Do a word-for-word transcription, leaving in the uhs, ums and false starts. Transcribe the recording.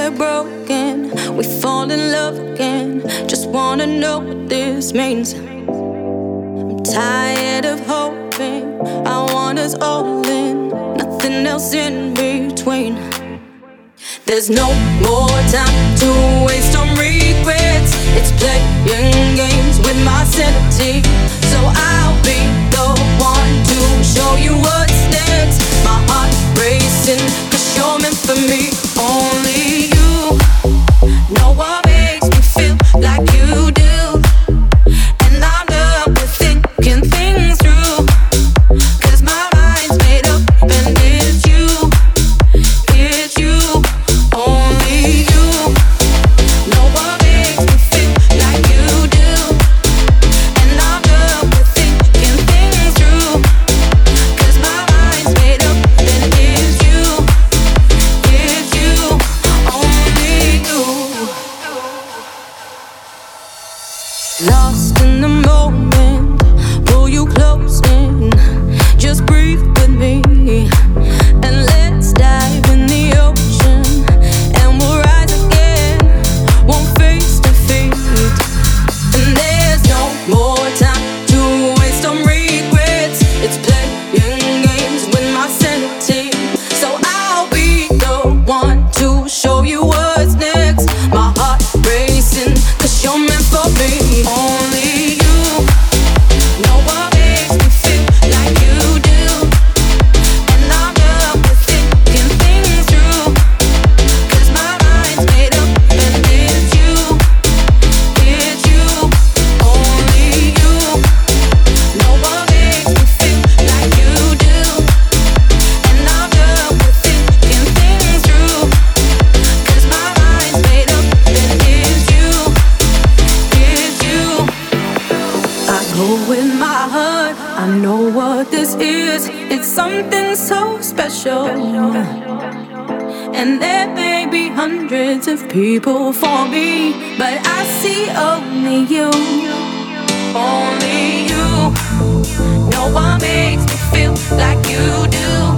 we're broken, we fall in love again. Just wanna know what this means. I'm tired of hoping, I want us all in, nothing else in between. There's no more time to waste on regrets. It's playing games with my sanity. So I'll be the one to show you what's next. My heart racing, cause you're meant for me. Only you know what makes me feel like you do. And I'm done with thinking things through, cause my mind's made up and it's you. It's you. Only you know what makes me feel like you do. And I'm done with thinking things through, cause my mind's made up and it's you. It's you, only you. Lost in the moment, pull you close in. Just breathe with me, and let's dive in the ocean, and we'll rise again, one face to feet. And there's no more time to waste on regrets. It's playing games with my sanity. So I'll be the one to show you what's next. My heart racing, cause you're meant for me. Only you know what makes me feel like you do. And I'm done with thinking things through, cause my mind's made up and it's you. It's you, only you know what makes me feel like you do. And I'm done with thinking things through, cause my mind's made up and it's you. It's you. I go with my heart, I know what this is. It's something so special. And there may be hundreds of people for me, but I see only you. Only you know what makes me feel like you do.